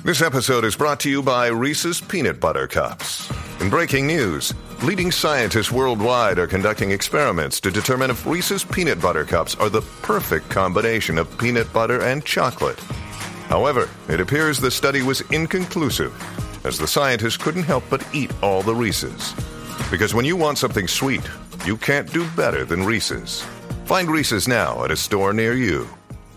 This episode is brought to you by Reese's Peanut Butter Cups. In breaking news, leading scientists worldwide are conducting experiments to determine if Reese's Peanut Butter Cups are the perfect combination of peanut butter and chocolate. However, it appears the study was inconclusive, as the scientists couldn't help but eat all the Reese's. Because when you want something sweet, you can't do better than Reese's. Find Reese's now at a store near you.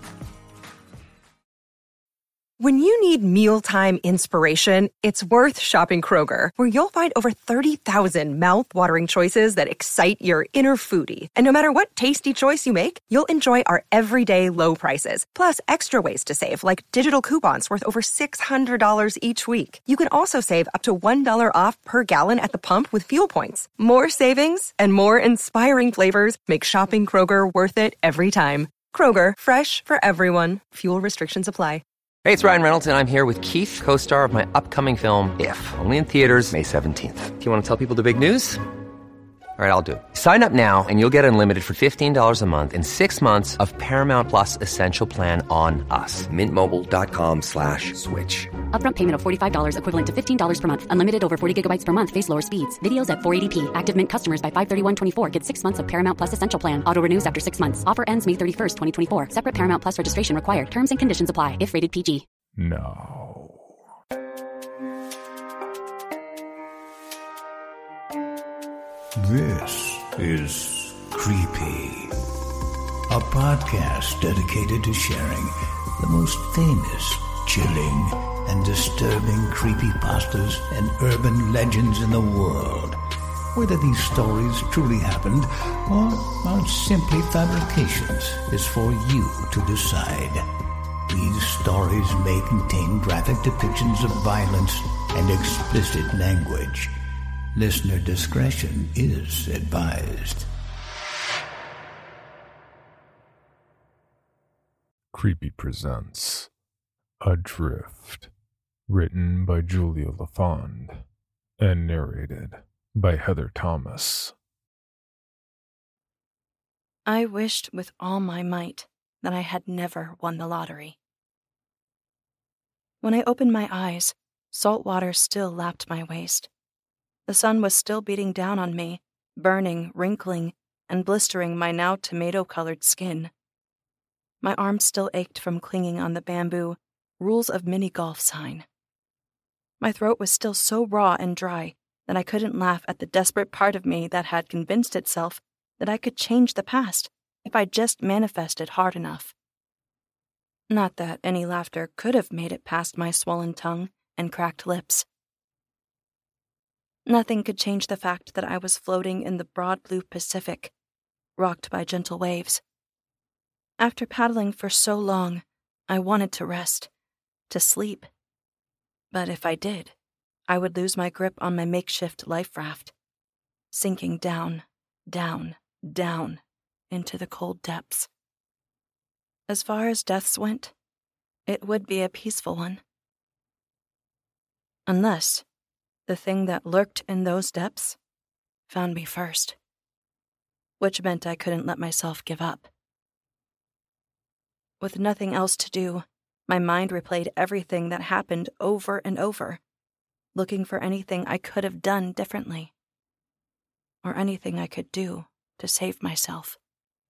When you need mealtime inspiration, it's worth shopping Kroger, where you'll find over 30,000 mouth-watering choices that excite your inner foodie. And no matter what tasty choice you make, you'll enjoy our everyday low prices, plus extra ways to save, like digital coupons worth over $600 each week. You can also save up to $1 off per gallon at the pump with fuel points. More savings and more inspiring flavors make shopping Kroger worth it every time. Kroger, fresh for everyone. Fuel restrictions apply. Hey, it's Ryan Reynolds, and I'm here with Keith, co-star of my upcoming film, If, only in theaters May 17th. Do you want to tell people the big news? All right, I'll do it. Sign up now and you'll get unlimited for $15 a month and 6 months of Paramount Plus Essential Plan on us. MintMobile.com/switch. Upfront payment of $45 equivalent to $15 per month. Unlimited over 40 gigabytes per month. Face lower speeds. Videos at 480p. Active Mint customers by 531.24 get 6 months of Paramount Plus Essential Plan. Auto renews after 6 months. Offer ends May 31st, 2024. Separate Paramount Plus registration required. Terms and conditions apply if rated PG. No. This is Creepy, a podcast dedicated to sharing the most famous, chilling, and disturbing creepypastas and urban legends in the world. Whether these stories truly happened or are simply fabrications is for you to decide. These stories may contain graphic depictions of violence and explicit language. Listener discretion is advised. Creepy presents Adrift, written by Julia LaFond and narrated by Heather Thomas. I wished with all my might that I had never won the lottery. When I opened my eyes, salt water still lapped my waist. The sun was still beating down on me, burning, wrinkling, and blistering my now tomato-colored skin. My arms still ached from clinging on the bamboo rules of mini-golf sign. My throat was still so raw and dry that I couldn't laugh at the desperate part of me that had convinced itself that I could change the past if I just manifested hard enough. Not that any laughter could have made it past my swollen tongue and cracked lips. Nothing could change the fact that I was floating in the broad blue Pacific, rocked by gentle waves. After paddling for so long, I wanted to rest, to sleep. But if I did, I would lose my grip on my makeshift life raft, sinking down, down, down into the cold depths. As far as deaths went, it would be a peaceful one. Unless the thing that lurked in those depths found me first, which meant I couldn't let myself give up. With nothing else to do, my mind replayed everything that happened over and over, looking for anything I could have done differently, or anything I could do to save myself.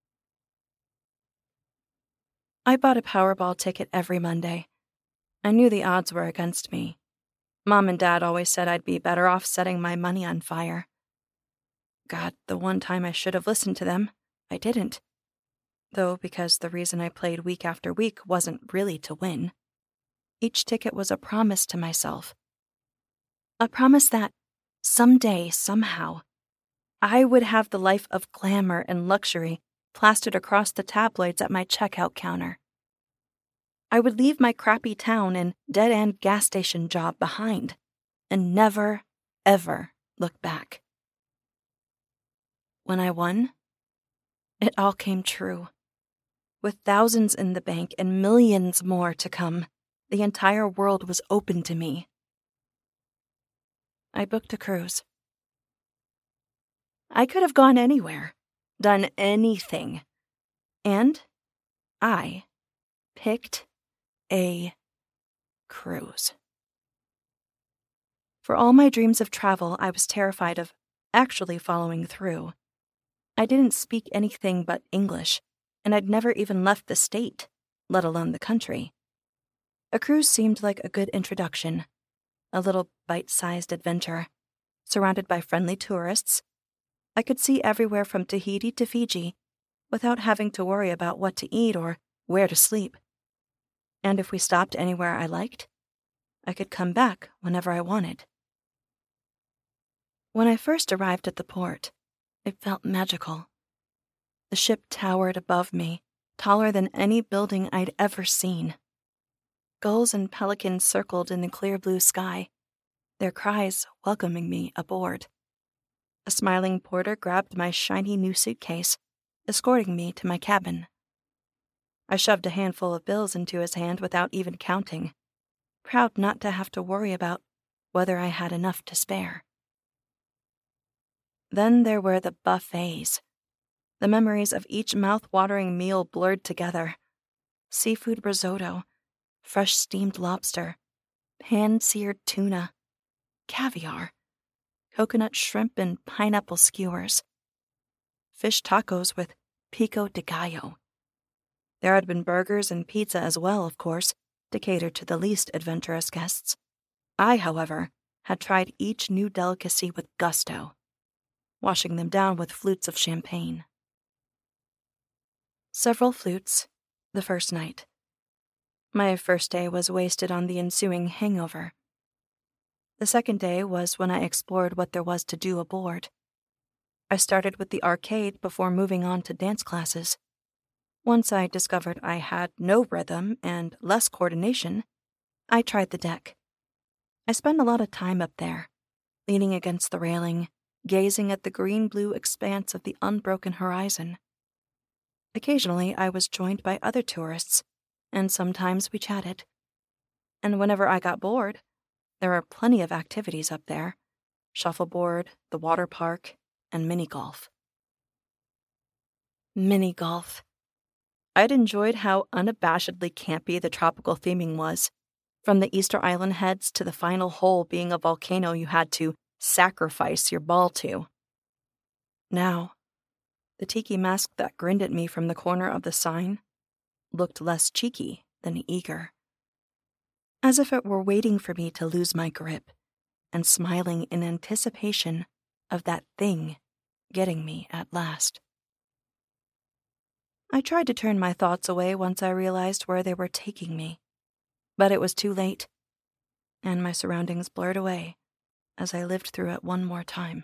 I bought a Powerball ticket every Monday. I knew the odds were against me. Mom and Dad always said I'd be better off setting my money on fire. God, the one time I should have listened to them, I didn't. Though because the reason I played week after week wasn't really to win. Each ticket was a promise to myself. A promise that, someday, somehow, I would have the life of glamour and luxury plastered across the tabloids at my checkout counter. I would leave my crappy town and dead-end gas station job behind and never, ever look back. When I won, it all came true. With thousands in the bank and millions more to come, the entire world was open to me. I booked a cruise. I could have gone anywhere, done anything. And I picked a cruise. For all my dreams of travel, I was terrified of actually following through. I didn't speak anything but English, and I'd never even left the state, let alone the country. A cruise seemed like a good introduction, a little bite-sized adventure. Surrounded by friendly tourists, I could see everywhere from Tahiti to Fiji without having to worry about what to eat or where to sleep. And if we stopped anywhere I liked, I could come back whenever I wanted. When I first arrived at the port, it felt magical. The ship towered above me, taller than any building I'd ever seen. Gulls and pelicans circled in the clear blue sky, their cries welcoming me aboard. A smiling porter grabbed my shiny new suitcase, escorting me to my cabin. I shoved a handful of bills into his hand without even counting, proud not to have to worry about whether I had enough to spare. Then there were the buffets. The memories of each mouth-watering meal blurred together. Seafood risotto, fresh steamed lobster, pan-seared tuna, caviar, coconut shrimp and pineapple skewers, fish tacos with pico de gallo. There had been burgers and pizza as well, of course, to cater to the least adventurous guests. I, however, had tried each new delicacy with gusto, washing them down with flutes of champagne. Several flutes, the first night. My first day was wasted on the ensuing hangover. The second day was when I explored what there was to do aboard. I started with the arcade before moving on to dance classes. Once I discovered I had no rhythm and less coordination, I tried the deck. I spent a lot of time up there, leaning against the railing, gazing at the green-blue expanse of the unbroken horizon. Occasionally, I was joined by other tourists, and sometimes we chatted. And whenever I got bored, there were plenty of activities up there: shuffleboard, the water park, and mini-golf. Mini-golf. I'd enjoyed how unabashedly campy the tropical theming was, from the Easter Island heads to the final hole being a volcano you had to sacrifice your ball to. Now, the tiki mask that grinned at me from the corner of the sign looked less cheeky than eager, as if it were waiting for me to lose my grip and smiling in anticipation of that thing getting me at last. I tried to turn my thoughts away once I realized where they were taking me, but it was too late, and my surroundings blurred away as I lived through it one more time.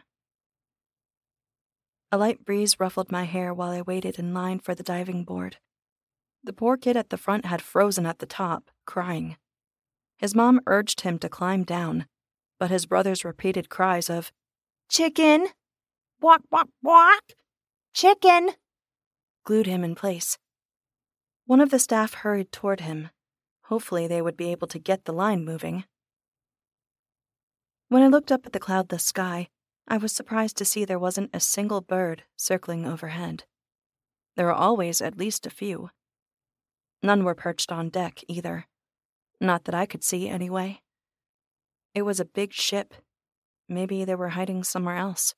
A light breeze ruffled my hair while I waited in line for the diving board. The poor kid at the front had frozen at the top, crying. His mom urged him to climb down, but his brother's repeated cries of, "Chicken! Walk, walk, walk! Chicken!" glued him in place. One of the staff hurried toward him. Hopefully they would be able to get the line moving. When I looked up at the cloudless sky, I was surprised to see there wasn't a single bird circling overhead. There were always at least a few. None were perched on deck, either. Not that I could see, anyway. It was a big ship. Maybe they were hiding somewhere else.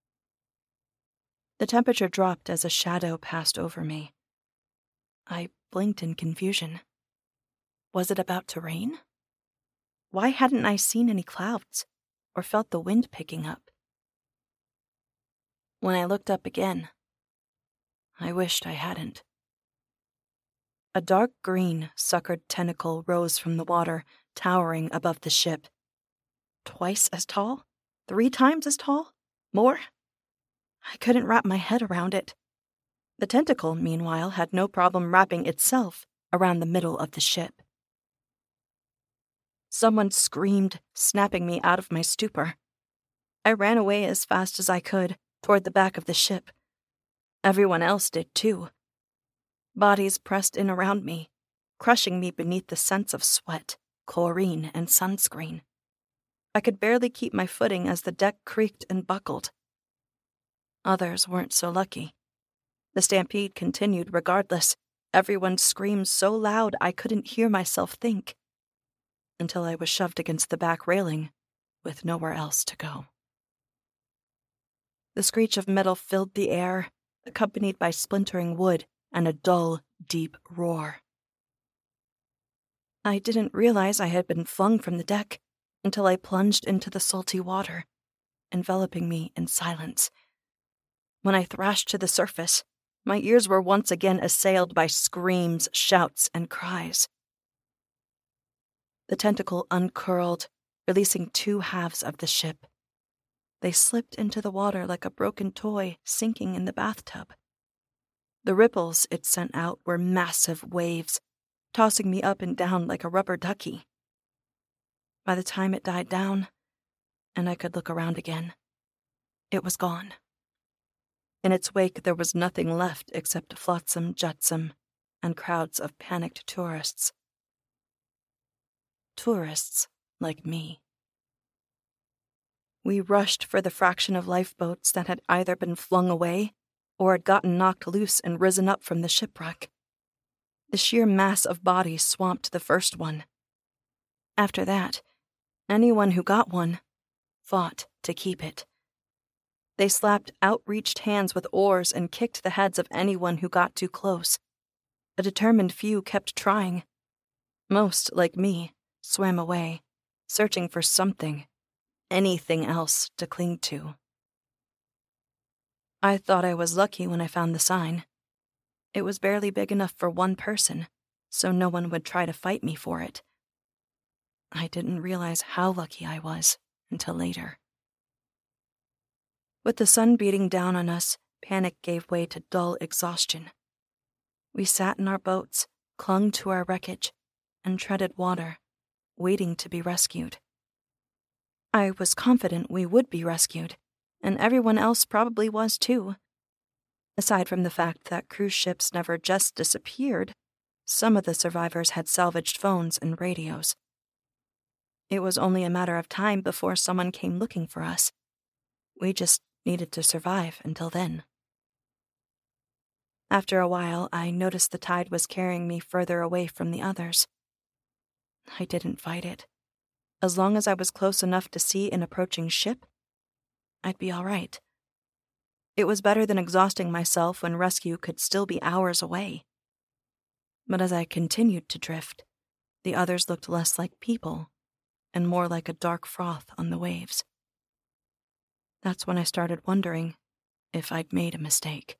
The temperature dropped as a shadow passed over me. I blinked in confusion. Was it about to rain? Why hadn't I seen any clouds or felt the wind picking up? When I looked up again, I wished I hadn't. A dark green, suckered tentacle rose from the water, towering above the ship. Twice as tall? 3 times as tall? More? I couldn't wrap my head around it. The tentacle, meanwhile, had no problem wrapping itself around the middle of the ship. Someone screamed, snapping me out of my stupor. I ran away as fast as I could, toward the back of the ship. Everyone else did too. Bodies pressed in around me, crushing me beneath the scents of sweat, chlorine, and sunscreen. I could barely keep my footing as the deck creaked and buckled. Others weren't so lucky. The stampede continued regardless. Everyone screamed so loud I couldn't hear myself think. Until I was shoved against the back railing, with nowhere else to go. The screech of metal filled the air, accompanied by splintering wood and a dull, deep roar. I didn't realize I had been flung from the deck until I plunged into the salty water, enveloping me in silence. When I thrashed to the surface, my ears were once again assailed by screams, shouts, and cries. The tentacle uncurled, releasing two halves of the ship. They slipped into the water like a broken toy sinking in the bathtub. The ripples it sent out were massive waves, tossing me up and down like a rubber ducky. By the time it died down, and I could look around again, it was gone. In its wake, there was nothing left except flotsam jetsam and crowds of panicked tourists. Tourists like me. We rushed for the fraction of lifeboats that had either been flung away or had gotten knocked loose and risen up from the shipwreck. The sheer mass of bodies swamped the first one. After that, anyone who got one fought to keep it. They slapped outreached hands with oars and kicked the heads of anyone who got too close. A determined few kept trying. Most, like me, swam away, searching for something, anything else to cling to. I thought I was lucky when I found the sign. It was barely big enough for one person, so no one would try to fight me for it. I didn't realize how lucky I was until later. With the sun beating down on us, panic gave way to dull exhaustion. We sat in our boats, clung to our wreckage, and treaded water, waiting to be rescued. I was confident we would be rescued, and everyone else probably was too. Aside from the fact that cruise ships never just disappeared, some of the survivors had salvaged phones and radios. It was only a matter of time before someone came looking for us. We just needed to survive until then. After a while, I noticed the tide was carrying me further away from the others. I didn't fight it. As long as I was close enough to see an approaching ship, I'd be all right. It was better than exhausting myself when rescue could still be hours away. But as I continued to drift, the others looked less like people and more like a dark froth on the waves. That's when I started wondering if I'd made a mistake.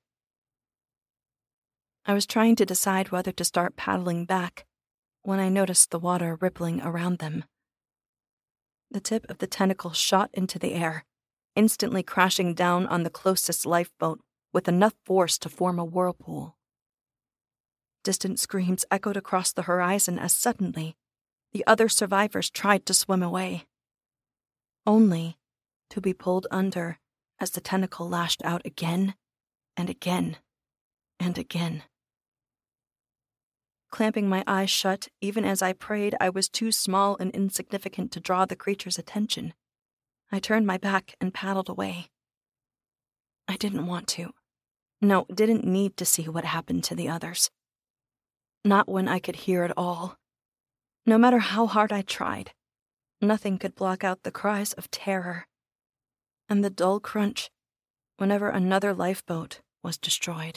I was trying to decide whether to start paddling back when I noticed the water rippling around them. The tip of the tentacle shot into the air, instantly crashing down on the closest lifeboat with enough force to form a whirlpool. Distant screams echoed across the horizon as suddenly the other survivors tried to swim away, only to be pulled under as the tentacle lashed out again and again and again. Clamping my eyes shut, even as I prayed I was too small and insignificant to draw the creature's attention, I turned my back and paddled away. I didn't want to. No, didn't need to see what happened to the others. Not when I could hear it all. No matter how hard I tried, nothing could block out the cries of terror and the dull crunch whenever another lifeboat was destroyed.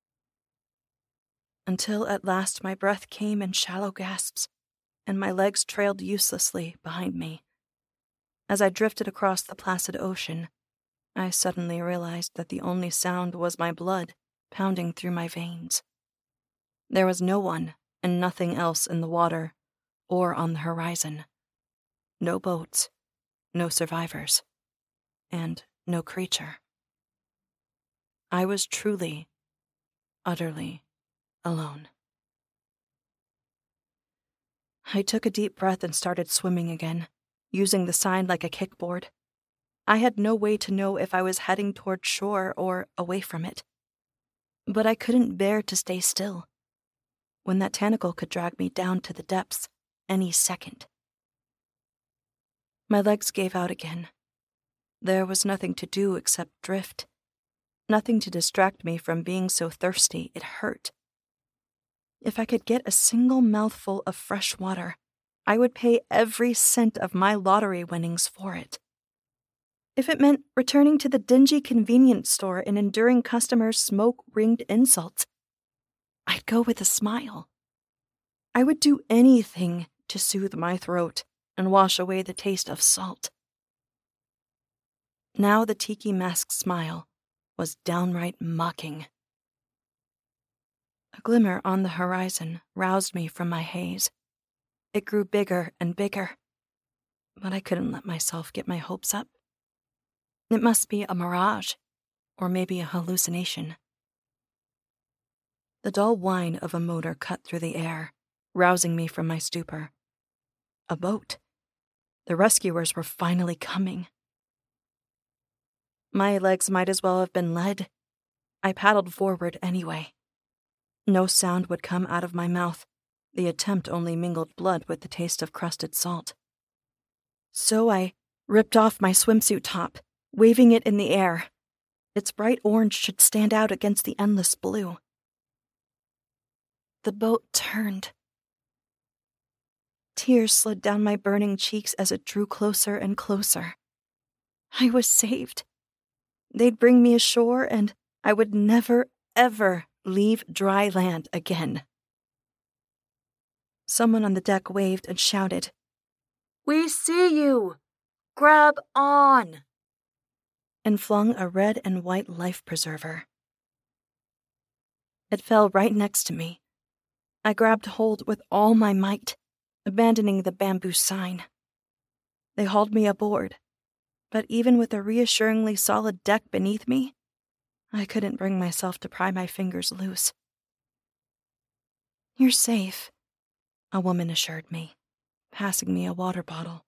Until at last my breath came in shallow gasps, and my legs trailed uselessly behind me. As I drifted across the placid ocean, I suddenly realized that the only sound was my blood pounding through my veins. There was no one and nothing else in the water or on the horizon. No boats, no survivors, and no creature. I was truly, utterly alone. I took a deep breath and started swimming again, using the sign like a kickboard. I had no way to know if I was heading toward shore or away from it. But I couldn't bear to stay still, when that tentacle could drag me down to the depths any second. My legs gave out again. There was nothing to do except drift. Nothing to distract me from being so thirsty it hurt. If I could get a single mouthful of fresh water, I would pay every cent of my lottery winnings for it. If it meant returning to the dingy convenience store and enduring customers' smoke-ringed insults, I'd go with a smile. I would do anything to soothe my throat and wash away the taste of salt. Now the tiki mask's smile was downright mocking. A glimmer on the horizon roused me from my haze. It grew bigger and bigger, but I couldn't let myself get my hopes up. It must be a mirage, or maybe a hallucination. The dull whine of a motor cut through the air, rousing me from my stupor. A boat. The rescuers were finally coming. My legs might as well have been lead. I paddled forward anyway. No sound would come out of my mouth. The attempt only mingled blood with the taste of crusted salt. So I ripped off my swimsuit top, waving it in the air. Its bright orange should stand out against the endless blue. The boat turned. Tears slid down my burning cheeks as it drew closer and closer. I was saved. They'd bring me ashore, and I would never, ever leave dry land again. Someone on the deck waved and shouted, "We see you! Grab on!" and flung a red and white life preserver. It fell right next to me. I grabbed hold with all my might, abandoning the bamboo sign. They hauled me aboard, but even with a reassuringly solid deck beneath me, I couldn't bring myself to pry my fingers loose. "You're safe," a woman assured me, passing me a water bottle.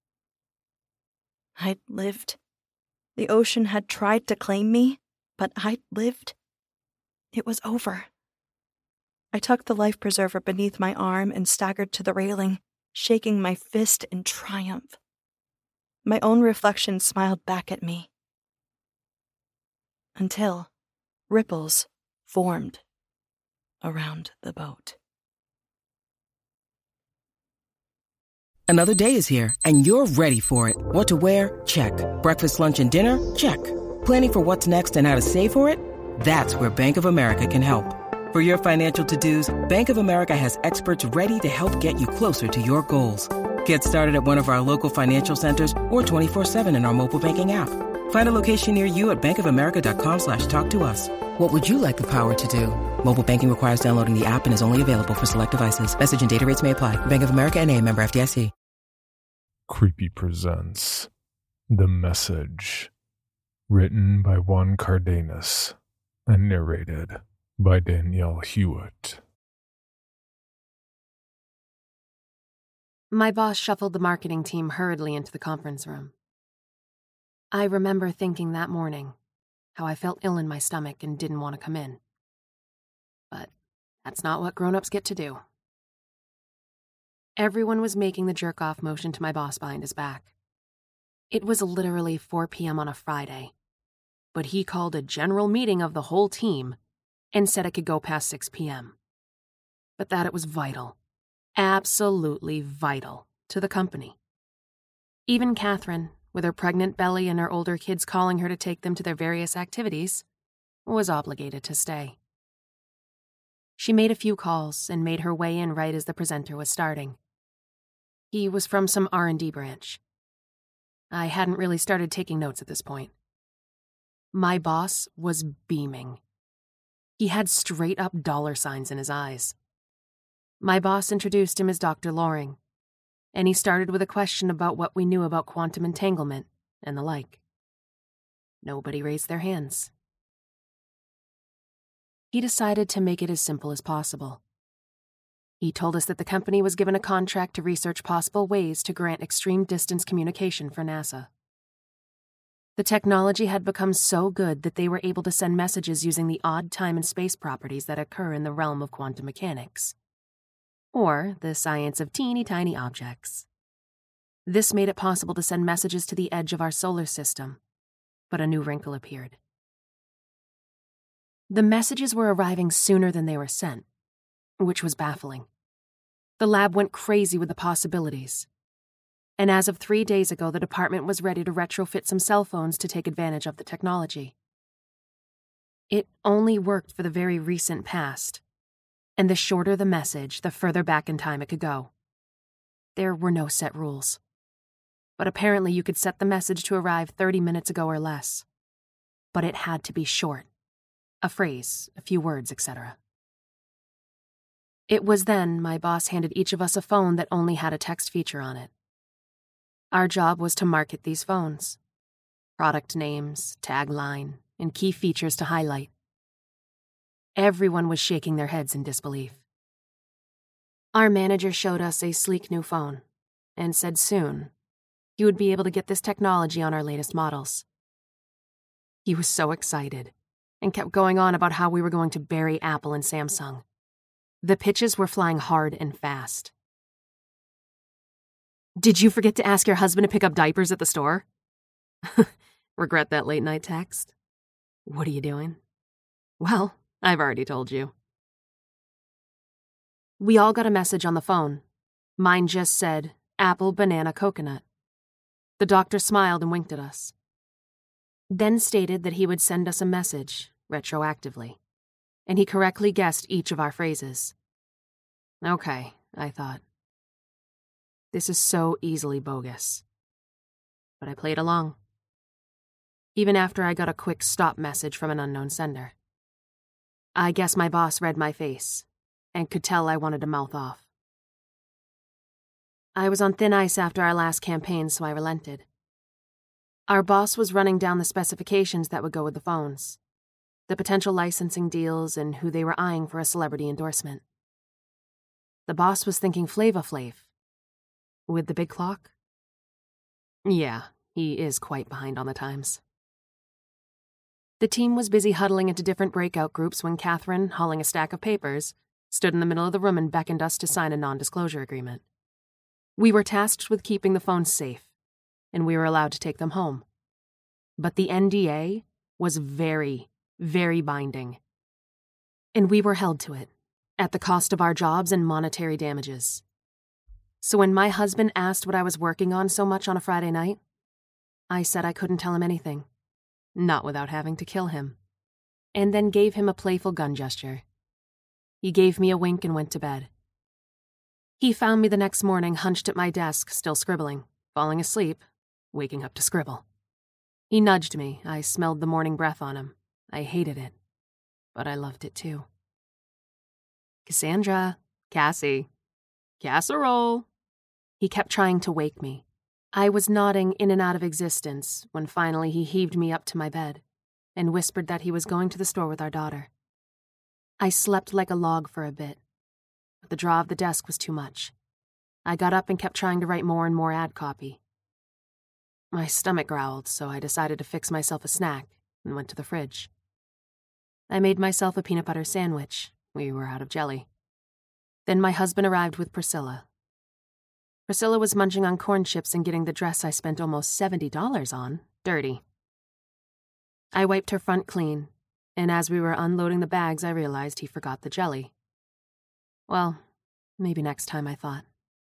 I'd lived. The ocean had tried to claim me, but I'd lived. It was over. I tucked the life preserver beneath my arm and staggered to the railing, shaking my fist in triumph. My own reflection smiled back at me. Until ripples formed around the boat. Another day is here, and you're ready for it. What to wear? Check. Breakfast, lunch, and dinner? Check. Planning for what's next and how to save for it? That's where Bank of America can help. For your financial to-dos, Bank of America has experts ready to help get you closer to your goals. Get started at one of our local financial centers or 24/7 in our mobile banking app. Find a location near you at bankofamerica.com/talktous. What would you like the power to do? Mobile banking requires downloading the app and is only available for select devices. Message and data rates may apply. Bank of America N.A., member FDIC. Creepy presents The Message, written by Juan Cardenas and narrated by Danielle Hewitt. My boss shuffled the marketing team hurriedly into the conference room. I remember thinking that morning how I felt ill in my stomach and didn't want to come in. But that's not what grown-ups get to do. Everyone was making the jerk-off motion to my boss behind his back. It was literally 4 p.m. on a Friday, but he called a general meeting of the whole team and said it could go past 6 p.m. But that it was vital, absolutely vital, to the company. Even Catherine, with her pregnant belly and her older kids calling her to take them to their various activities, was obligated to stay. She made a few calls and made her way in right as the presenter was starting. He was from some R&D branch. I hadn't really started taking notes at this point. My boss was beaming. He had straight-up dollar signs in his eyes. My boss introduced him as Dr. Loring, and he started with a question about what we knew about quantum entanglement and the like. Nobody raised their hands. He decided to make it as simple as possible. He told us that the company was given a contract to research possible ways to grant extreme distance communication for NASA. The technology had become so good that they were able to send messages using the odd time and space properties that occur in the realm of quantum mechanics, or the science of teeny tiny objects. This made it possible to send messages to the edge of our solar system, but a new wrinkle appeared. The messages were arriving sooner than they were sent, which was baffling. The lab went crazy with the possibilities. And as of 3 days ago, the department was ready to retrofit some cell phones to take advantage of the technology. It only worked for the very recent past, and the shorter the message, the further back in time it could go. There were no set rules. But apparently you could set the message to arrive 30 minutes ago or less. But it had to be short. A phrase, a few words, etc. It was then my boss handed each of us a phone that only had a text feature on it. Our job was to market these phones. Product names, tagline, and key features to highlight. Everyone was shaking their heads in disbelief. Our manager showed us a sleek new phone and said soon he would be able to get this technology on our latest models. He was so excited and kept going on about how we were going to bury Apple and Samsung. The pitches were flying hard and fast. Did you forget to ask your husband to pick up diapers at the store? Regret that late night text? What are you doing? Well, I've already told you. We all got a message on the phone. Mine just said, apple, banana, coconut. The doctor smiled and winked at us. Then stated that he would send us a message, retroactively. And he correctly guessed each of our phrases. Okay, I thought. This is so easily bogus. But I played along. Even after I got a quick stop message from an unknown sender. I guess my boss read my face and could tell I wanted to mouth off. I was on thin ice after our last campaign, so I relented. Our boss was running down the specifications that would go with the phones, the potential licensing deals, and who they were eyeing for a celebrity endorsement. The boss was thinking Flava Flav. With the big clock? Yeah, he is quite behind on the times. The team was busy huddling into different breakout groups when Catherine, hauling a stack of papers, stood in the middle of the room and beckoned us to sign a non-disclosure agreement. We were tasked with keeping the phones safe, and we were allowed to take them home. But the NDA was very, very binding. And we were held to it, at the cost of our jobs and monetary damages. So when my husband asked what I was working on so much on a Friday night, I said I couldn't tell him anything. Not without having to kill him. And then gave him a playful gun gesture. He gave me a wink and went to bed. He found me the next morning hunched at my desk, still scribbling, falling asleep, waking up to scribble. He nudged me. I smelled the morning breath on him. I hated it, but I loved it too. Cassandra, Cassie, casserole. He kept trying to wake me. I was nodding in and out of existence when finally he heaved me up to my bed and whispered that he was going to the store with our daughter. I slept like a log for a bit, but the draw of the desk was too much. I got up and kept trying to write more and more ad copy. My stomach growled, so I decided to fix myself a snack and went to the fridge. I made myself a peanut butter sandwich. We were out of jelly. Then my husband arrived with Priscilla. Priscilla was munching on corn chips and getting the dress I spent almost $70 on dirty. I wiped her front clean, and as we were unloading the bags, I realized he forgot the jelly. Well, maybe next time, I thought.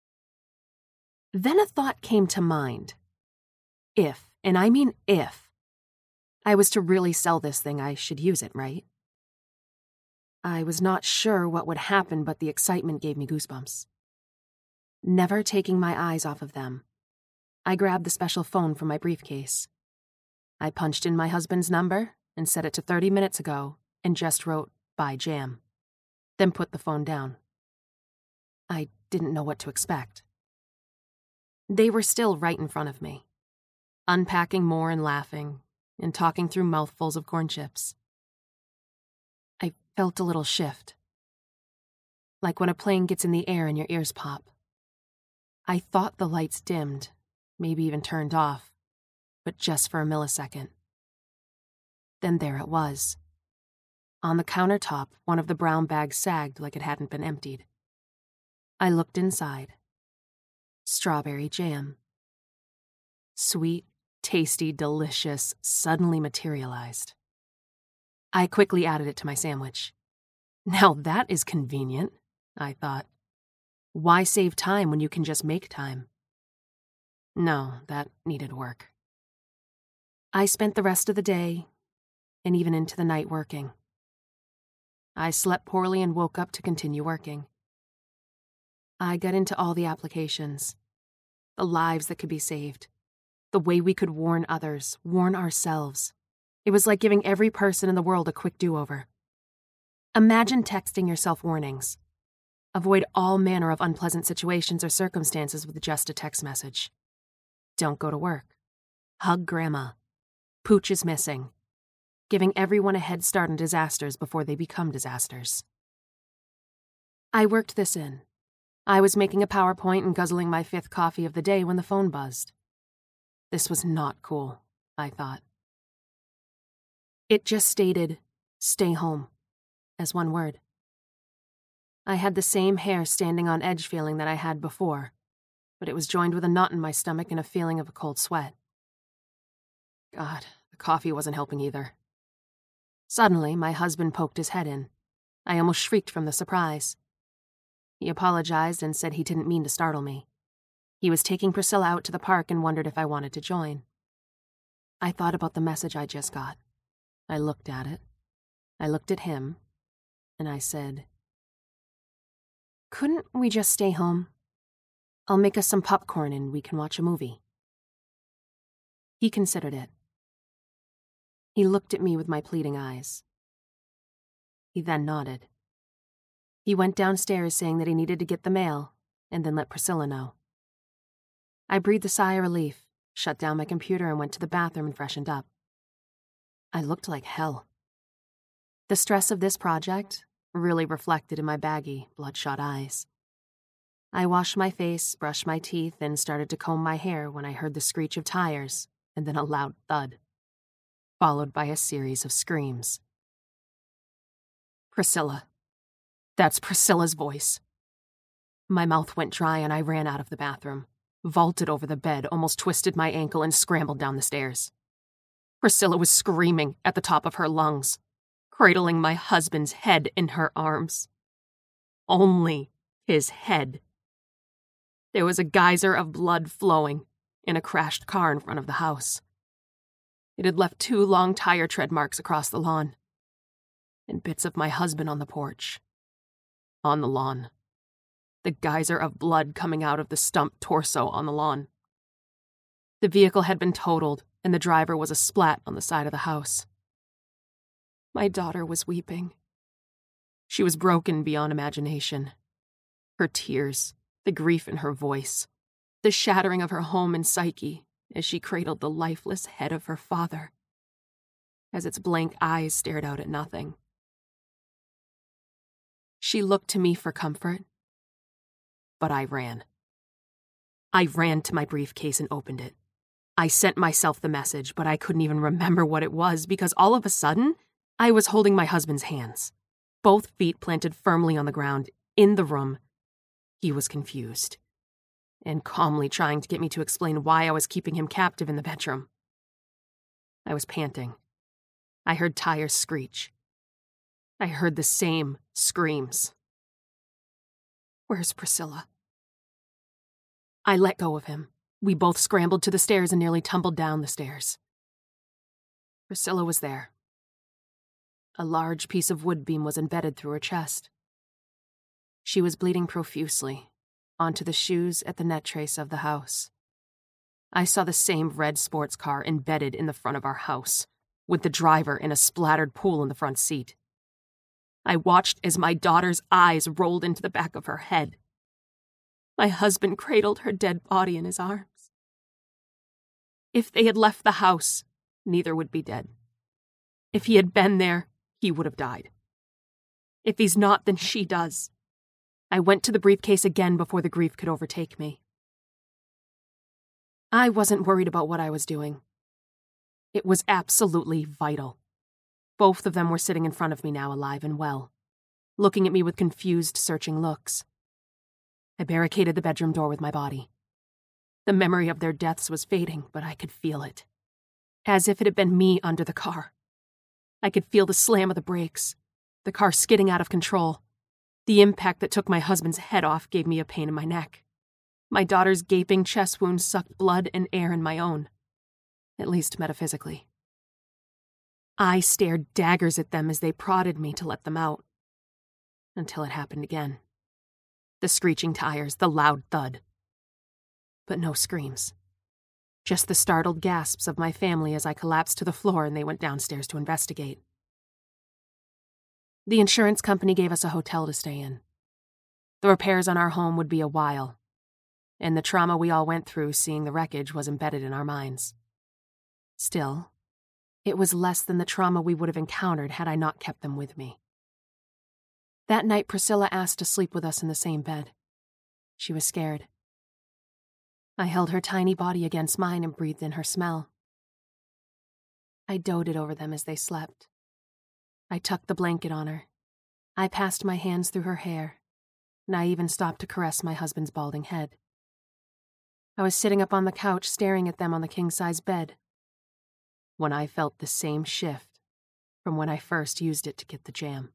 Then a thought came to mind. If, and I mean if, I was to really sell this thing, I should use it, right? I was not sure what would happen, but the excitement gave me goosebumps. Never taking my eyes off of them, I grabbed the special phone from my briefcase. I punched in my husband's number and set it to 30 minutes ago and just wrote, "Buy jam," then put the phone down. I didn't know what to expect. They were still right in front of me, unpacking more and laughing and talking through mouthfuls of corn chips. I felt a little shift, like when a plane gets in the air and your ears pop. I thought the lights dimmed, maybe even turned off, but just for a millisecond. Then there it was. On the countertop, one of the brown bags sagged like it hadn't been emptied. I looked inside. Strawberry jam. Sweet, tasty, delicious, suddenly materialized. I quickly added it to my sandwich. Now that is convenient, I thought. Why save time when you can just make time? No, that needed work. I spent the rest of the day, and even into the night, working. I slept poorly and woke up to continue working. I got into all the applications, the lives that could be saved, the way we could warn others, warn ourselves. It was like giving every person in the world a quick do-over. Imagine texting yourself warnings. Avoid all manner of unpleasant situations or circumstances with just a text message. Don't go to work. Hug grandma. Pooch is missing. Giving everyone a head start on disasters before they become disasters. I worked this in. I was making a PowerPoint and guzzling my 5th coffee of the day when the phone buzzed. This was not cool, I thought. It just stated, "Stay home," as one word. I had the same hair standing on edge feeling that I had before, but it was joined with a knot in my stomach and a feeling of a cold sweat. God, the coffee wasn't helping either. Suddenly, my husband poked his head in. I almost shrieked from the surprise. He apologized and said he didn't mean to startle me. He was taking Priscilla out to the park and wondered if I wanted to join. I thought about the message I just got. I looked at it. I looked at him, and I said, "Couldn't we just stay home? I'll make us some popcorn and we can watch a movie." He considered it. He looked at me with my pleading eyes. He then nodded. He went downstairs saying that he needed to get the mail, and then let Priscilla know. I breathed a sigh of relief, shut down my computer, and went to the bathroom and freshened up. I looked like hell. The stress of this project really reflected in my baggy, bloodshot eyes. I washed my face, brushed my teeth, and started to comb my hair when I heard the screech of tires and then a loud thud, followed by a series of screams. Priscilla. That's Priscilla's voice. My mouth went dry and I ran out of the bathroom, vaulted over the bed, almost twisted my ankle, and scrambled down the stairs. Priscilla was screaming at the top of her lungs, cradling my husband's head in her arms. Only his head. There was a geyser of blood flowing in a crashed car in front of the house. It had left 2 long tire tread marks across the lawn, and bits of my husband on the porch. On the lawn. The geyser of blood coming out of the stumped torso on the lawn. The vehicle had been totaled, and the driver was a splat on the side of the house. My daughter was weeping. She was broken beyond imagination. Her tears, the grief in her voice, the shattering of her home and psyche as she cradled the lifeless head of her father, as its blank eyes stared out at nothing. She looked to me for comfort, but I ran. I ran to my briefcase and opened it. I sent myself the message, but I couldn't even remember what it was because all of a sudden, I was holding my husband's hands, both feet planted firmly on the ground, in the room. He was confused, and calmly trying to get me to explain why I was keeping him captive in the bedroom. I was panting. I heard tires screech. I heard the same screams. Where's Priscilla? I let go of him. We both scrambled to the stairs and nearly tumbled down the stairs. Priscilla was there. A large piece of wood beam was embedded through her chest. She was bleeding profusely onto the shoes at the net trace of the house. I saw the same red sports car embedded in the front of our house, with the driver in a splattered pool in the front seat. I watched as my daughter's eyes rolled into the back of her head. My husband cradled her dead body in his arms. If they had left the house, neither would be dead. If he had been there, he would have died. If he's not, then she does. I went to the briefcase again before the grief could overtake me. I wasn't worried about what I was doing. It was absolutely vital. Both of them were sitting in front of me now, alive and well, looking at me with confused, searching looks. I barricaded the bedroom door with my body. The memory of their deaths was fading, but I could feel it. As if it had been me under the car. I could feel the slam of the brakes, the car skidding out of control. The impact that took my husband's head off gave me a pain in my neck. My daughter's gaping chest wound sucked blood and air in my own, at least metaphysically. I stared daggers at them as they prodded me to let them out, until it happened again. The screeching tires, the loud thud. But no screams. Just the startled gasps of my family as I collapsed to the floor and they went downstairs to investigate. The insurance company gave us a hotel to stay in. The repairs on our home would be a while, and the trauma we all went through seeing the wreckage was embedded in our minds. Still, it was less than the trauma we would have encountered had I not kept them with me. That night, Priscilla asked to sleep with us in the same bed. She was scared. I held her tiny body against mine and breathed in her smell. I doted over them as they slept. I tucked the blanket on her. I passed my hands through her hair, and I even stopped to caress my husband's balding head. I was sitting up on the couch staring at them on the king-size bed when I felt the same shift from when I first used it to get the jam.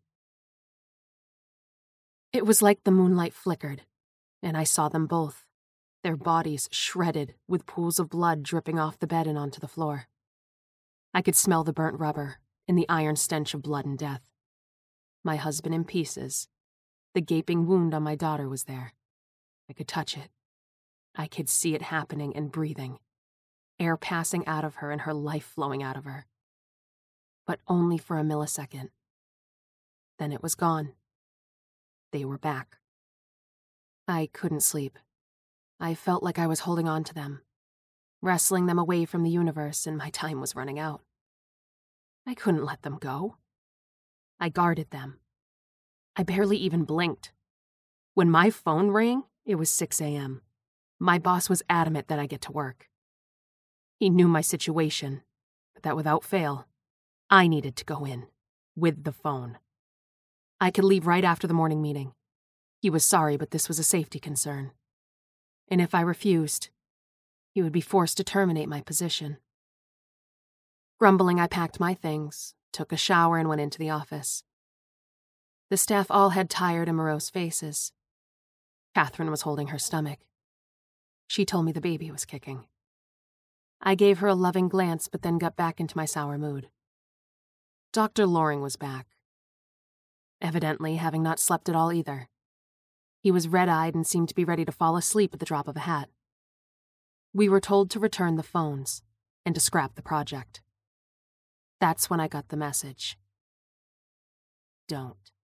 It was like the moonlight flickered, and I saw them both, their bodies shredded with pools of blood dripping off the bed and onto the floor. I could smell the burnt rubber and the iron stench of blood and death. My husband in pieces. The gaping wound on my daughter was there. I could touch it. I could see it happening and breathing, air passing out of her and her life flowing out of her. But only for a millisecond. Then it was gone. They were back. I couldn't sleep. I felt like I was holding on to them, wrestling them away from the universe, and my time was running out. I couldn't let them go. I guarded them. I barely even blinked. When my phone rang, it was 6 a.m. My boss was adamant that I get to work. He knew my situation, but that without fail, I needed to go in, with the phone. I could leave right after the morning meeting. He was sorry, but this was a safety concern. And if I refused, he would be forced to terminate my position. Grumbling, I packed my things, took a shower, and went into the office. The staff all had tired and morose faces. Catherine was holding her stomach. She told me the baby was kicking. I gave her a loving glance, but then got back into my sour mood. Dr. Loring was back. Evidently, having not slept at all either. He was red-eyed and seemed to be ready to fall asleep at the drop of a hat. We were told to return the phones and to scrap the project. That's when I got the message. Don't.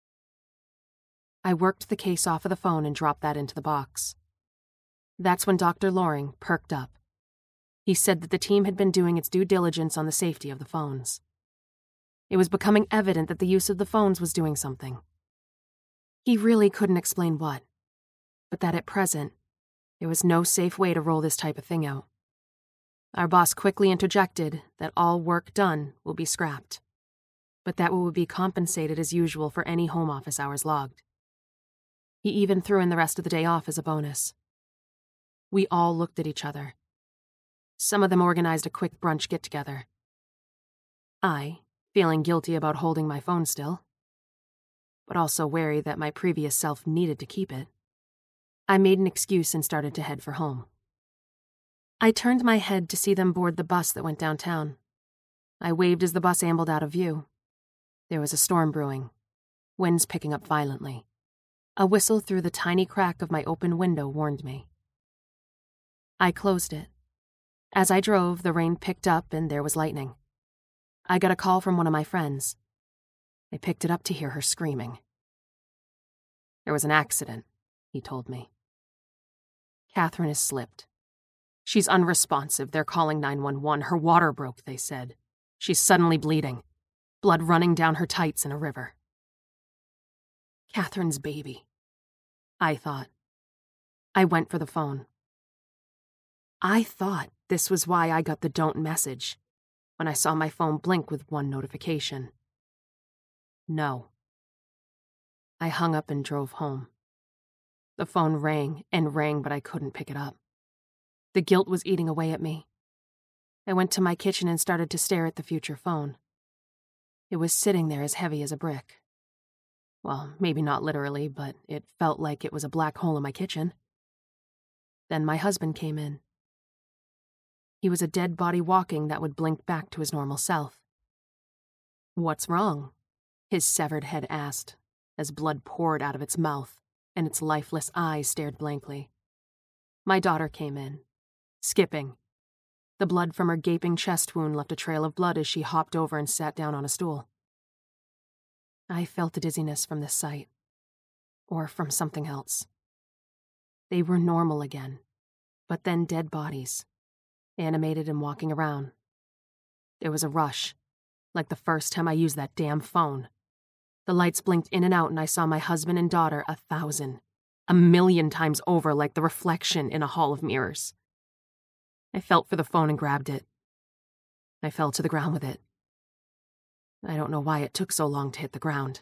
I worked the case off of the phone and dropped that into the box. That's when Dr. Loring perked up. He said that the team had been doing its due diligence on the safety of the phones. It was becoming evident that the use of the phones was doing something. He really couldn't explain what, but that at present, there was no safe way to roll this type of thing out. Our boss quickly interjected that all work done will be scrapped, but that we would be compensated as usual for any home office hours logged. He even threw in the rest of the day off as a bonus. We all looked at each other. Some of them organized a quick brunch get-together. I, feeling guilty about holding my phone still, but also wary that my previous self needed to keep it, I made an excuse and started to head for home. I turned my head to see them board the bus that went downtown. I waved as the bus ambled out of view. There was a storm brewing, winds picking up violently. A whistle through the tiny crack of my open window warned me. I closed it. As I drove, the rain picked up and there was lightning. I got a call from one of my friends. I picked it up to hear her screaming. There was an accident, he told me. Catherine has slipped. She's unresponsive. They're calling 911. Her water broke, they said. She's suddenly bleeding. Blood running down her tights in a river. Catherine's baby, I thought. I went for the phone. I thought this was why I got the don't message when I saw my phone blink with one notification. No. I hung up and drove home. The phone rang and rang, but I couldn't pick it up. The guilt was eating away at me. I went to my kitchen and started to stare at the future phone. It was sitting there as heavy as a brick. Well, maybe not literally, but it felt like it was a black hole in my kitchen. Then my husband came in. He was a dead body walking that would blink back to his normal self. "What's wrong?" his severed head asked, as blood poured out of its mouth and its lifeless eyes stared blankly. My daughter came in, skipping. The blood from her gaping chest wound left a trail of blood as she hopped over and sat down on a stool. I felt a dizziness from this sight, or from something else. They were normal again, but then dead bodies, animated and walking around. There was a rush, like the first time I used that damn phone. The lights blinked in and out and I saw my husband and daughter 1,000, 1,000,000 times over like the reflection in a hall of mirrors. I felt for the phone and grabbed it. I fell to the ground with it. I don't know why it took so long to hit the ground.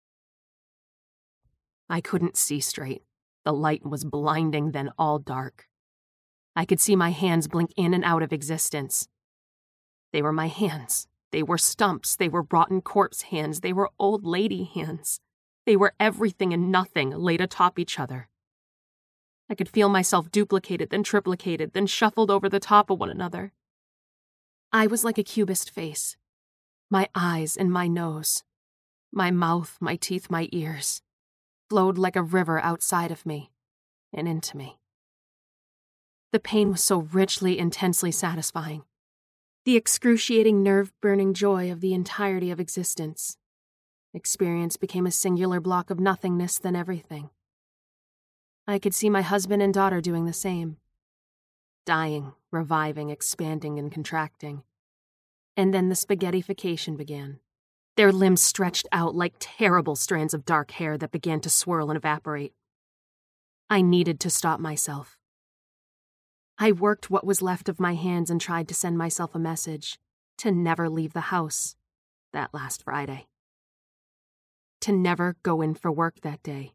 I couldn't see straight. The light was blinding, then all dark. I could see my hands blink in and out of existence. They were my hands. They were Stump's. They were rotten corpse hands. They were old lady hands. They were everything and nothing laid atop each other. I could feel myself duplicated, then triplicated, then shuffled over the top of one another. I was like a cubist face. My eyes and my nose, my mouth, my teeth, my ears, flowed like a river outside of me and into me. The pain was so richly, intensely satisfying. The excruciating, nerve-burning joy of the entirety of existence. Experience became a singular block of nothingness, then everything. I could see my husband and daughter doing the same. Dying, reviving, expanding, and contracting. And then the spaghettification began. Their limbs stretched out like terrible strands of dark hair that began to swirl and evaporate. I needed to stop myself. I worked what was left of my hands and tried to send myself a message to never leave the house that last Friday. To never go in for work that day.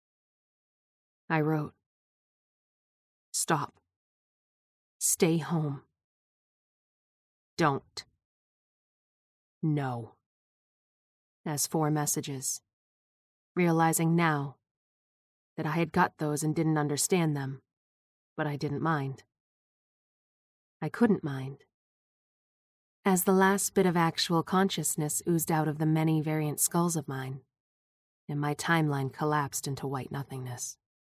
I wrote, "Stop. Stay home. Don't. No." As 4 messages, realizing now that I had got those and didn't understand them, but I didn't mind. I couldn't mind. As the last bit of actual consciousness oozed out of the many variant skulls of mine, and my timeline collapsed into white nothingness.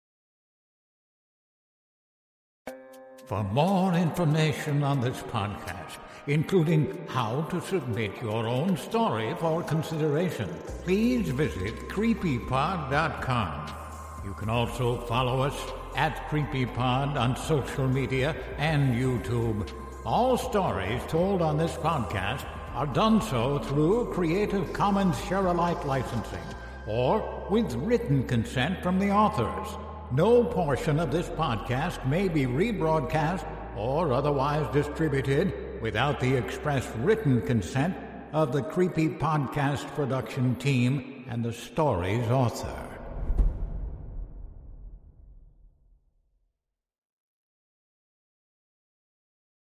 For more information on this podcast, including how to submit your own story for consideration, please visit creepypod.com. You can also follow us at CreepyPod on social media and YouTube. All stories told on this podcast are done so through Creative Commons Share-alike licensing or with written consent from the authors. No portion of this podcast may be rebroadcast or otherwise distributed without the express written consent of the Creepy Podcast production team and the story's author.